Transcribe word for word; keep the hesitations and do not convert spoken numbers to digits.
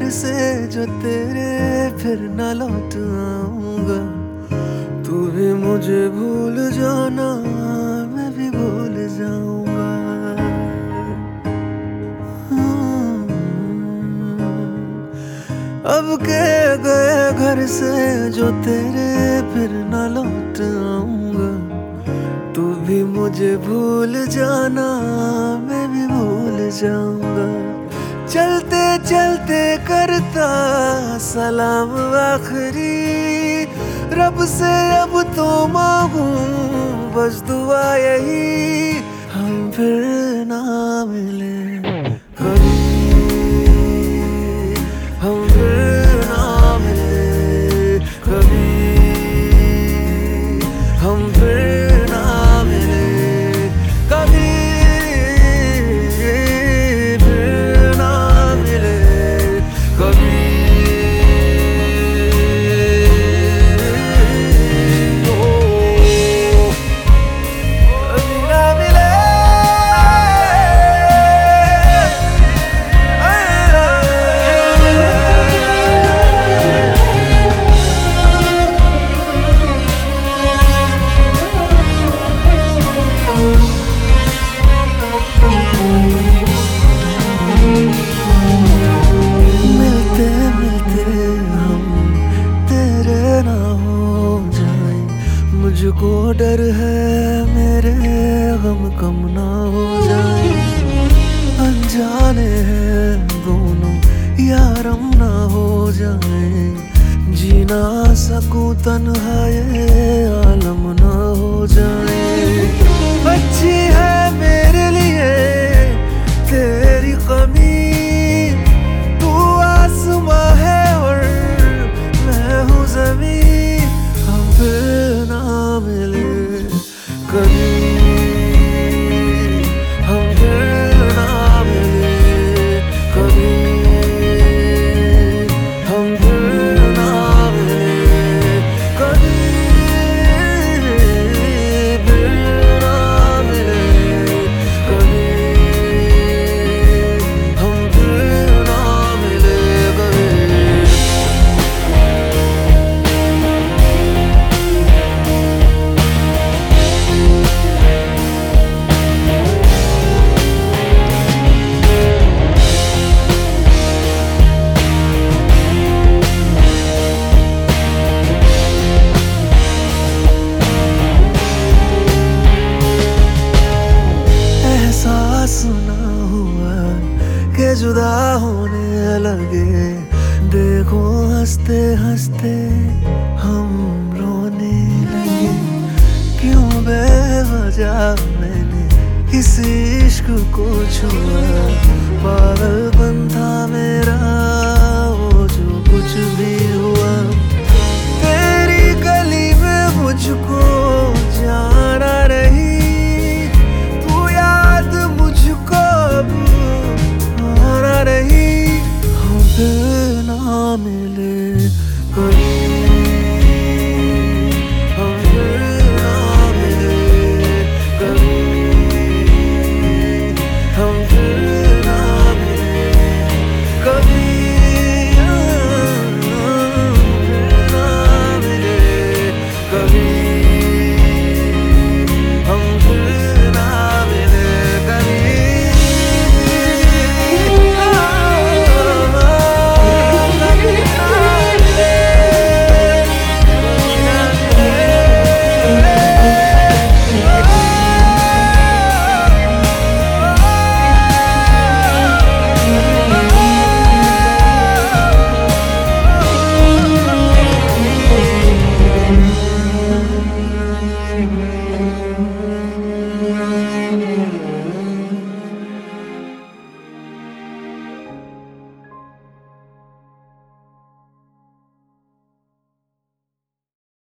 से जो तेरे फिर न लौट आऊंगा। तू भी मुझे भूल जाना, मैं भी भूल जाऊंगा। अब के गए घर से जो तेरे फिर न लौट आऊंगा। तू भी मुझे भूल जाना, मैं भी भूल जाऊंगा। चलते चलते करता सलाम आखिरी, रब से अब तो मांगू बस दुआ यही, हम फिर ना मिले कभी, हम फिर ना मिले कभी, हम फिर ना मिले कभी, फिर ना मिले कभी। मुझको डर है मेरे गम कम ना हो जाए, अनजाने हैं दोनों यारम ना हो जाए। जी ना सकूं तन्हा ये आलम ना हो जाए। अच्छी है मेरे लिए तेरी कमी, तू आसमां है और मैं हूँ ज़मीं, हम फिर ना मिले कभी, हम फिर ना मिले कभी, हम फिर ना मिले कभी, फिर ना मिले कभी, हम फिर ना मिले कभी। सुना हुआ के जुदा होने लगे, देखो हंसते हंसते हम रोने लगे। क्यों बेवजह मैंने इस इश्क को छुआ, पागलपन था मेरा वो जो कुछ भी हुआ। तेरी गली में मुझको जाना रही, हम फिर ना मिले कभी, हम फिर ना मिले कभी, हम फिर ना मिले कभी, हम फिर ना मिले कभी।